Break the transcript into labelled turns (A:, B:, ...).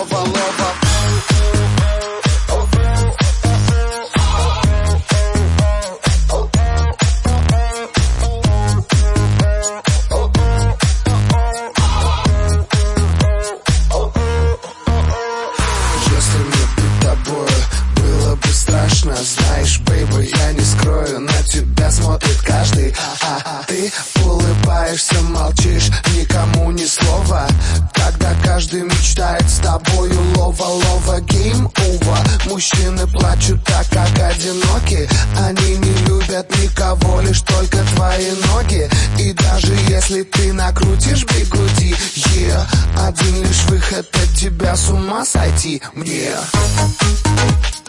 A: лова, лова. Если мне быть тобой было бы страшно, знаешь, бейби, я не скрою, на тебя смотрит каждый. Ты улыбаешься, молчишь, никому ни слова, когда каждый мечтает с тобою лова, лова, game over. Мужчины плачут так, как одиноки, они не любят никого, лишь только твои ноги. И даже если ты накрутишь бигуди, один лишь выход от тебя с ума сойти мне.